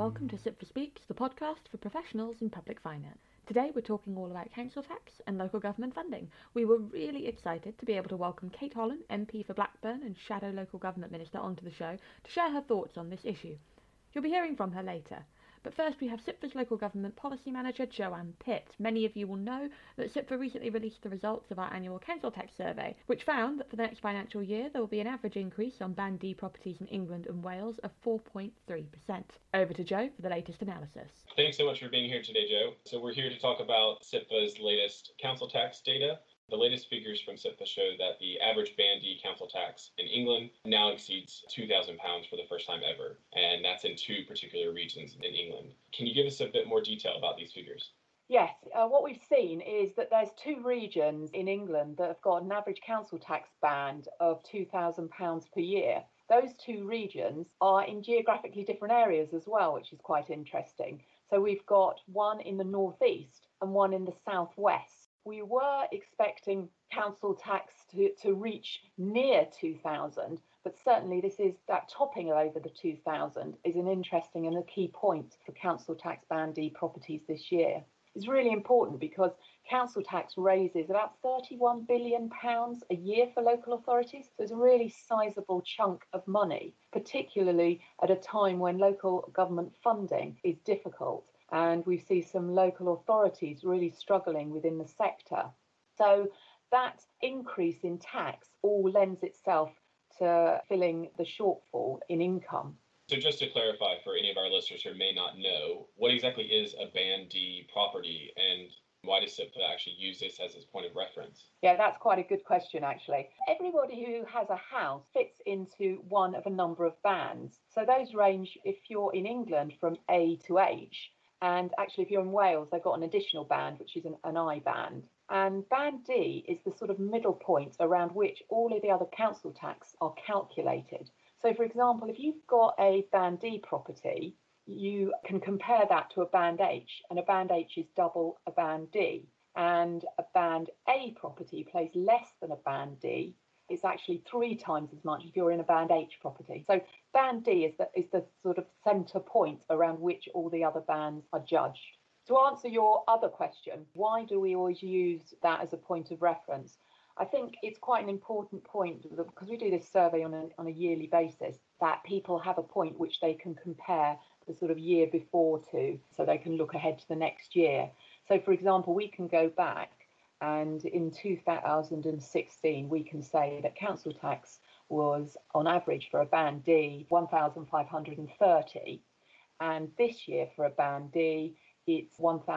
welcome to SIPFA Speaks, the podcast for professionals in public finance. Today we're talking all about council tax and local government funding. We were really excited to be able to welcome Kate Holland, MP for Blackburn and Shadow Local Government Minister, onto the show to share her thoughts on this issue. You'll be hearing from her later. But first we have SIPFA's Local Government Policy Manager, Joanne Pitt. Many of you will know that SIPFA recently released the results of our annual council tax survey, which found that for the next financial year there will be an average increase on Band D properties in England and Wales of 4.3%. Over to Joe for the latest analysis. Thanks so much for being here today, Joe. So we're here to talk about SIPFA's latest council tax data. The latest figures from SIPFA show that the average Band D council tax in England now exceeds £2,000 for the first time ever, and that's in two particular regions in England. Can you give us a bit more detail about these figures? Yes, what we've seen is that there's two regions in England that have got an average council tax band of £2,000 per year. Those two regions are in geographically different areas as well, which is quite interesting. So we've got one in the northeast and one in the southwest. We were expecting council tax to reach near 2,000, but certainly that topping over the 2,000 is an interesting and a key point for council tax Band D properties this year. It's really important because council tax raises about £31 billion a year for local authorities. So it's a really sizable chunk of money, particularly at a time when local government funding is difficult. And we see some local authorities really struggling within the sector. So that increase in tax all lends itself to filling the shortfall in income. So just to clarify for any of our listeners who may not know, what exactly is a Band D property and why does SIPFA actually use this as its point of reference? Yeah, that's quite a good question, actually. Everybody who has a house fits into one of a number of bands. So those range, if you're in England, from A to H. And actually, if you're in Wales, they've got an additional band, which is an I band. And Band D is the sort of middle point around which all of the other council tax are calculated. So, for example, if you've got a Band D property, you can compare that to a Band H, and a Band H is double a Band D. And a Band A property pays less than a Band D. It's actually 3 times as much if you're in a Band H property. So Band D is the sort of centre point around which all the other bands are judged. To answer your other question, why do we always use that as a point of reference? I think it's quite an important point because we do this survey on a yearly basis, that people have a point which they can compare the sort of year before to, so they can look ahead to the next year. So, for example, we can go back and in 2016, we can say that council tax was, on average, for a Band D, £1,530. And this year, for a Band D, it's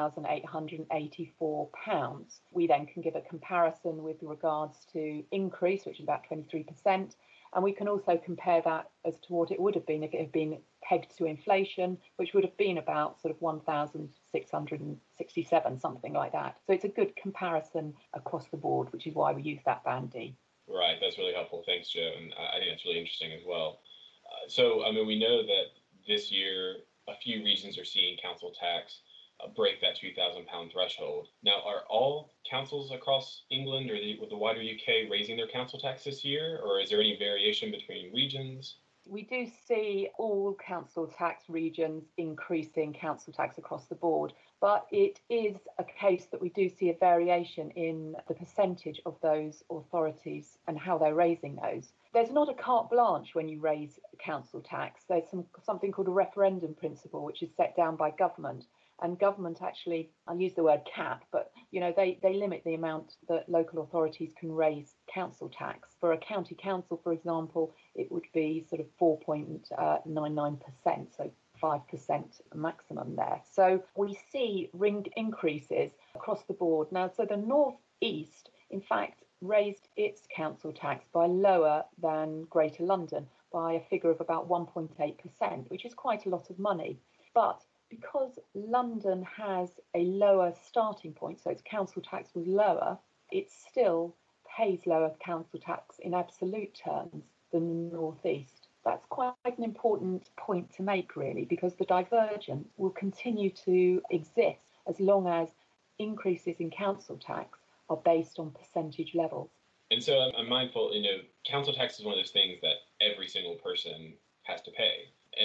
£1,884. We then can give a comparison with regards to increase, which is about 23%. And we can also compare that as to what it would have been if it had been pegged to inflation, which would have been about sort of 1,667, something like that. So it's a good comparison across the board, which is why we use that Band D. Right, that's really helpful. Thanks, Joe. And I think that's really interesting as well. We know that this year a few regions are seeing council tax break that £2,000 threshold. Now, are all councils across England or the wider UK raising their council tax this year, or is there any variation between regions? We do see all council tax regions increasing council tax across the board, but it is a case that we do see a variation in the percentage of those authorities and how they're raising those. There's not a carte blanche when you raise council tax. There's something called a referendum principle, which is set down by government. And government actually, I'll use the word cap, but they limit the amount that local authorities can raise council tax. For a county council, for example, it would be sort of 4.99%, so 5% maximum there. So we see ringed increases across the board. Now, so the North East, in fact, raised its council tax by lower than Greater London by a figure of about 1.8%, which is quite a lot of money. But because London has a lower starting point, so its council tax was lower, it still pays lower council tax in absolute terms than the North East. That's quite an important point to make, really, because the divergence will continue to exist as long as increases in council tax are based on percentage levels. And so I'm mindful, council tax is one of those things that every single person has to pay. And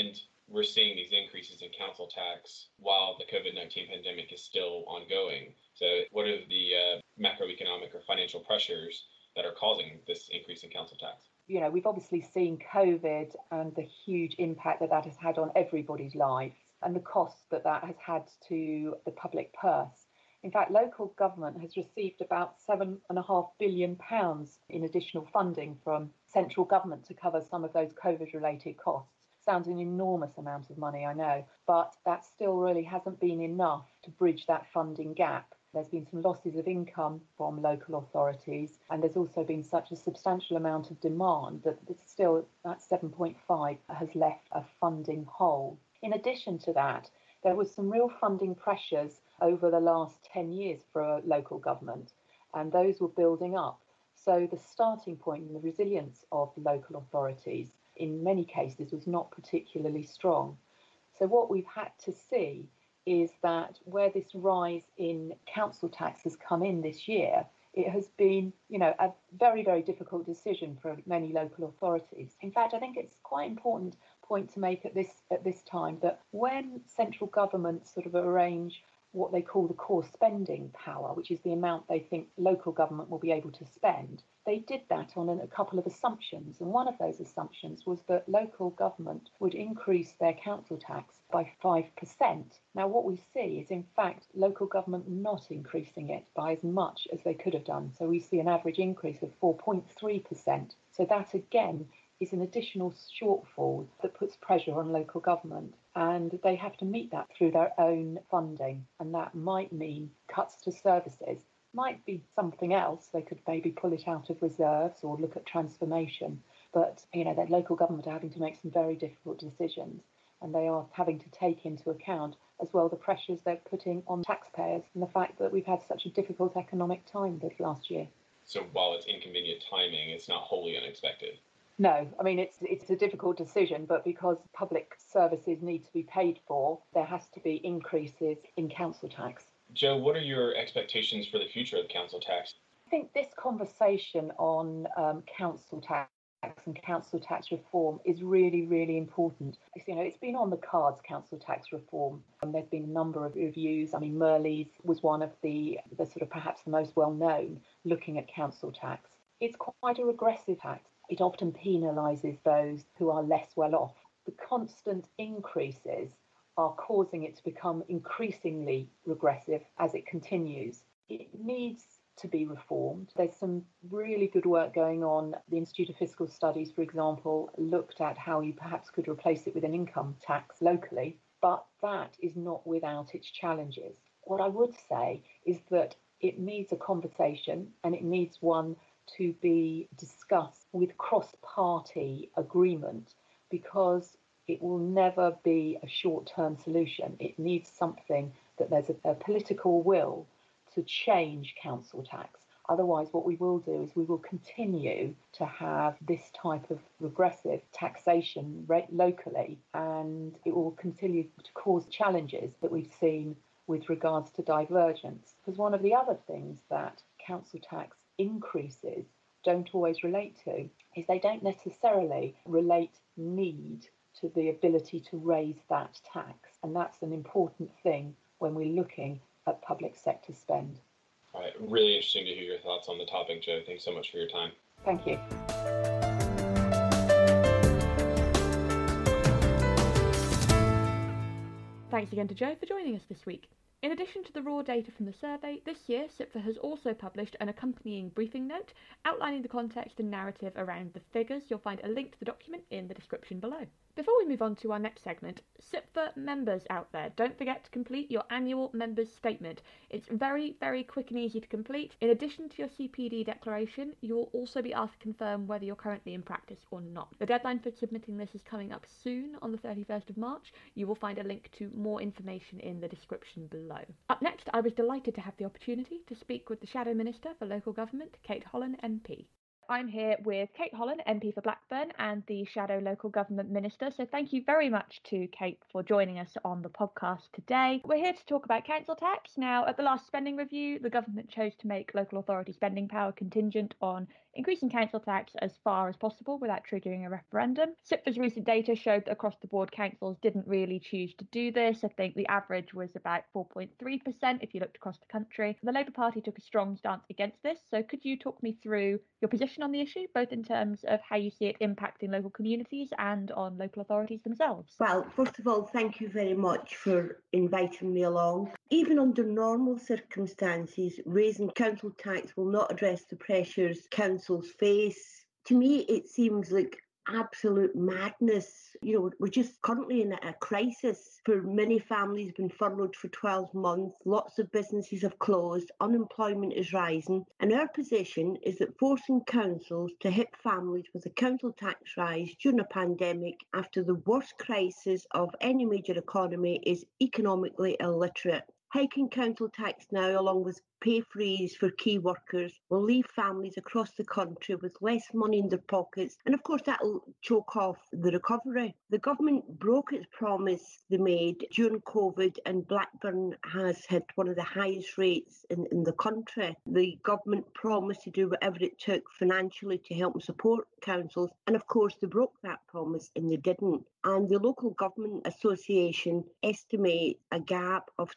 we're seeing these increases in council tax while the COVID-19 pandemic is still ongoing. So what are the macroeconomic or financial pressures that are causing this increase in council tax? We've obviously seen COVID and the huge impact that has had on everybody's lives and the costs that has had to the public purse. In fact, local government has received about £7.5 billion in additional funding from central government to cover some of those COVID-related costs. Sounds an enormous amount of money, I know, but that still really hasn't been enough to bridge that funding gap. There's been some losses of income from local authorities, and there's also been such a substantial amount of demand that it's still that 7.5 has left a funding hole. In addition to that, there was some real funding pressures over the last 10 years for local government, and those were building up. So the starting point and the resilience of local authorities in many cases was not particularly strong. So what we've had to see is that where this rise in council tax has come in this year, it has been, a very, very difficult decision for many local authorities. In fact, I think it's quite important point to make at this time that when central government sort of arrange what they call the core spending power, which is the amount they think local government will be able to spend, they did that on a couple of assumptions. And one of those assumptions was that local government would increase their council tax by 5%. Now, what we see is, in fact, local government not increasing it by as much as they could have done. So we see an average increase of 4.3%. So that, again, is an additional shortfall that puts pressure on local government, and they have to meet that through their own funding, and that might mean cuts to services, might be something else. They could maybe pull it out of reserves or look at transformation, but that local government are having to make some very difficult decisions, and they are having to take into account as well the pressures they're putting on taxpayers and the fact that we've had such a difficult economic time this last year. So while it's inconvenient timing, it's not wholly unexpected. No, I mean, it's a difficult decision, but because public services need to be paid for, there has to be increases in council tax. Jo, what are your expectations for the future of council tax? I think this conversation on council tax and council tax reform is really, really important. It's been on the cards, council tax reform. There's been a number of reviews. I mean, Merley's was one of the sort of perhaps the most well known looking at council tax. It's quite a regressive tax. It often penalises those who are less well off. The constant increases are causing it to become increasingly regressive as it continues. It needs to be reformed. There's some really good work going on. The Institute of Fiscal Studies, for example, looked at how you perhaps could replace it with an income tax locally, but that is not without its challenges. What I would say is that it needs a conversation, and it needs one to be discussed with cross-party agreement, because it will never be a short-term solution. It needs something that there's a political will to change council tax. Otherwise, what we will do is we will continue to have this type of regressive taxation rate locally, and it will continue to cause challenges that we've seen with regards to divergence. Because one of the other things that council tax increases don't always relate to is they don't necessarily relate need to the ability to raise that tax. And that's an important thing when we're looking at public sector spend. All right, really interesting to hear your thoughts on the topic, Jo. Thanks so much for your time. Thank you. Thanks again to Jo for joining us this week. In addition to the raw data from the survey, this year CIPFA has also published an accompanying briefing note outlining the context and narrative around the figures. You'll find a link to the document in the description below. Before we move on to our next segment, CIPFA members out there, don't forget to complete your annual members statement. It's very, very quick and easy to complete. In addition to your CPD declaration, you will also be asked to confirm whether you're currently in practice or not. The deadline for submitting this is coming up soon on the 31st of March. You will find a link to more information in the description below. Up next, I was delighted to have the opportunity to speak with the Shadow Minister for Local Government, Kate Holland MP. I'm here with Kate Holland, MP for Blackburn, and the Shadow Local Government Minister. So thank you very much to Kate for joining us on the podcast today. We're here to talk about council tax. Now, at the last spending review, the government chose to make local authority spending power contingent on increasing council tax as far as possible without triggering a referendum. SIPFA's recent data showed that across the board councils didn't really choose to do this. I think the average was about 4.3% if you looked across the country. The Labour Party took a strong stance against this. So could you talk me through your position on the issue, both in terms of how you see it impacting local communities and on local authorities themselves? Well, first of all, thank you very much for inviting me along. Even under normal circumstances, raising council tax will not address the pressures councils face. To me, it seems like absolute madness. We're just currently in a crisis. For many families been furloughed for 12 months, lots of businesses have closed, unemployment is rising, and our position is that forcing councils to hit families with a council tax rise during a pandemic after the worst crisis of any major economy is economically illiterate. Hiking council tax now, along with pay freeze for key workers, will leave families across the country with less money in their pockets, and of course that will choke off the recovery. The government broke its promise they made during COVID, and Blackburn has had one of the highest rates in the country. The government promised to do whatever it took financially to help and support councils, and of course they broke that promise and they didn't. And the Local Government Association estimate a gap of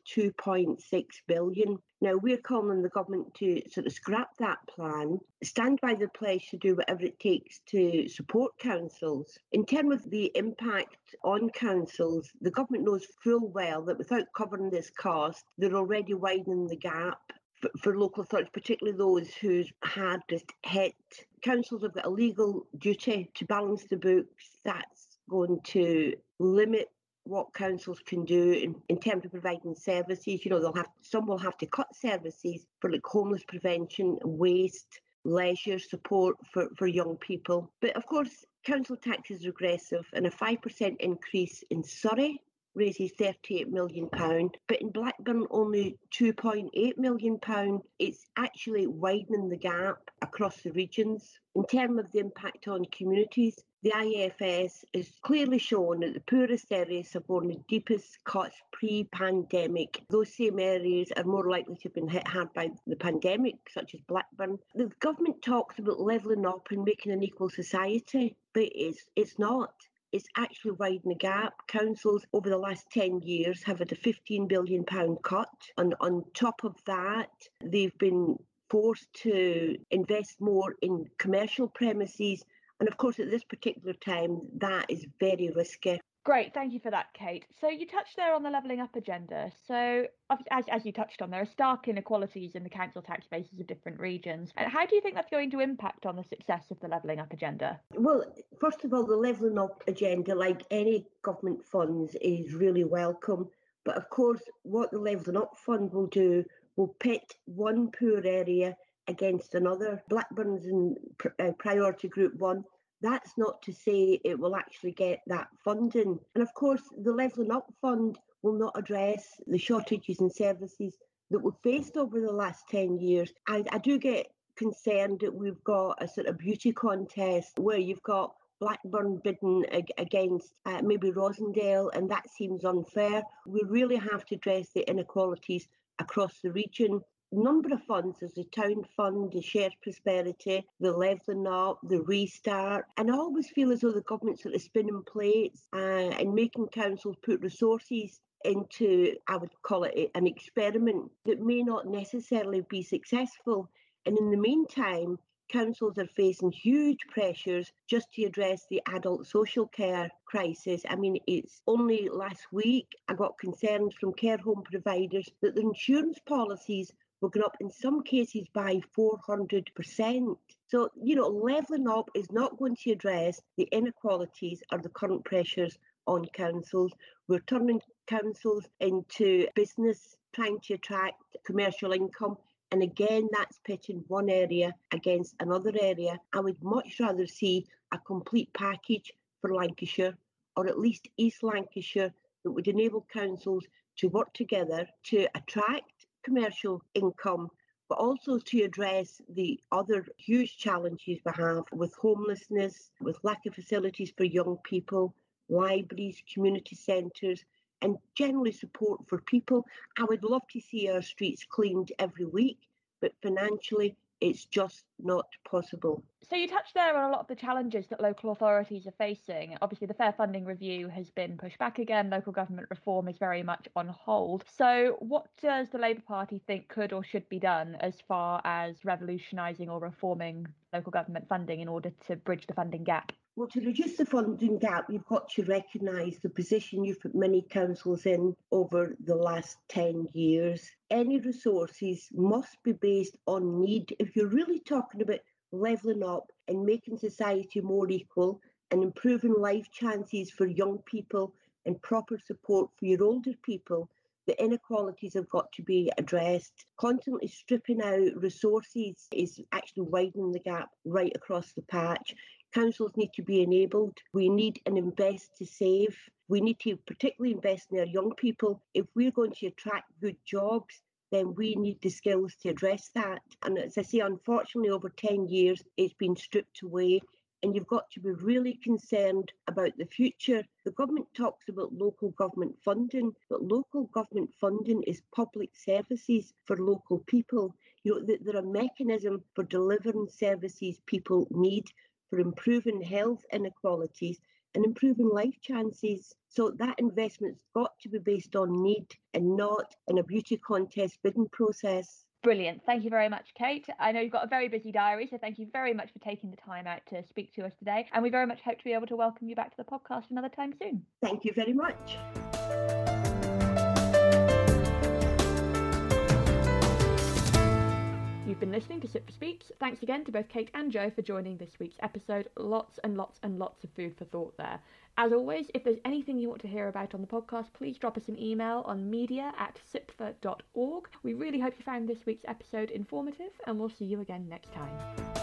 2.6 billion. Now, we're calling on the government to sort of scrap that plan, stand by the pledge to do whatever it takes to support councils. In terms of the impact on councils, the government knows full well that without covering this cost, they're already widening the gap for local authorities, particularly those whose hardest hit. Councils have got a legal duty to balance the books. That's going to limit what councils can do in terms of providing services. Some will have to cut services for like homeless prevention, waste, leisure support for young people. But of course, council tax is regressive, and a 5% increase in Surrey raises £38 million, but in Blackburn only £2.8 million. It's actually widening the gap across the regions. In terms of the impact on communities, the IFS is clearly shown that the poorest areas have borne the deepest cuts pre-pandemic. Those same areas are more likely to have been hit hard by the pandemic, such as Blackburn. The government talks about levelling up and making an equal society, but it's not. It's actually widening the gap. Councils over the last 10 years have had a £15 billion cut. And on top of that, they've been forced to invest more in commercial premises. And of course, at this particular time, that is very risky. Great, thank you for that, Kate. So you touched there on the levelling up agenda. So as you touched on, there are stark inequalities in the council tax bases of different regions. And how do you think that's going to impact on the success of the levelling up agenda? Well, first of all, the levelling up agenda, like any government funds, is really welcome. But of course, what the levelling up fund will do will pit one poor area against another. Blackburn's in priority group 1. That's not to say it will actually get that funding. And of course, the Levelling Up Fund will not address the shortages in services that we've faced over the last 10 years. I do get concerned that we've got a sort of beauty contest where you've got Blackburn bidding against maybe Rosendale, and that seems unfair. We really have to address the inequalities across the region. Number of funds, there's the Town Fund, the Shared Prosperity, the Levelling Up, the Restart, and I always feel as though the government's sort of spinning plates and making councils put resources into, I would call it an experiment that may not necessarily be successful. And in the meantime, councils are facing huge pressures just to address the adult social care crisis. I mean, it's only last week I got concerns from care home providers that the insurance policies were going up in some cases by 400%. So, levelling up is not going to address the inequalities or the current pressures on councils. We're turning councils into business, trying to attract commercial income. And again, that's pitching one area against another area. I would much rather see a complete package for Lancashire, or at least East Lancashire, that would enable councils to work together to attract commercial income, but also to address the other huge challenges we have with homelessness, with lack of facilities for young people, libraries, community centres, and generally support for people. I would love to see our streets cleaned every week, but financially It's just not possible. So you touched there on a lot of the challenges that local authorities are facing. Obviously, the Fair Funding Review has been pushed back again. Local government reform is very much on hold. So what does the Labour Party think could or should be done as far as revolutionising or reforming local government funding in order to bridge the funding gap? Well, to reduce the funding gap, you've got to recognise the position you've put many councils in over the last 10 years. Any resources must be based on need. If you're really talking about levelling up and making society more equal and improving life chances for young people and proper support for your older people, the inequalities have got to be addressed. Constantly stripping out resources is actually widening the gap right across the patch. Councils need to be enabled. We need an invest to save. We need to particularly invest in our young people. If we're going to attract good jobs, then we need the skills to address that. And as I say, unfortunately, over 10 years, it's been stripped away. And you've got to be really concerned about the future. The government talks about local government funding, but local government funding is public services for local people. They're a mechanism for delivering services people need, for improving health inequalities and improving life chances. So that investment's got to be based on need and not in a beauty contest bidding process. Brilliant. Thank you very much, Kate. I know you've got a very busy diary, so thank you very much for taking the time out to speak to us today. And we very much hope to be able to welcome you back to the podcast another time soon. Thank you very much. You've been listening to Sit for Speaks. Thanks again to both Kate and Joe for joining this week's episode. Lots and lots and lots of food for thought there. As always, if there's anything you want to hear about on the podcast, please drop us an email on media@sipfa.org. We really hope you found this week's episode informative, and we'll see you again next time.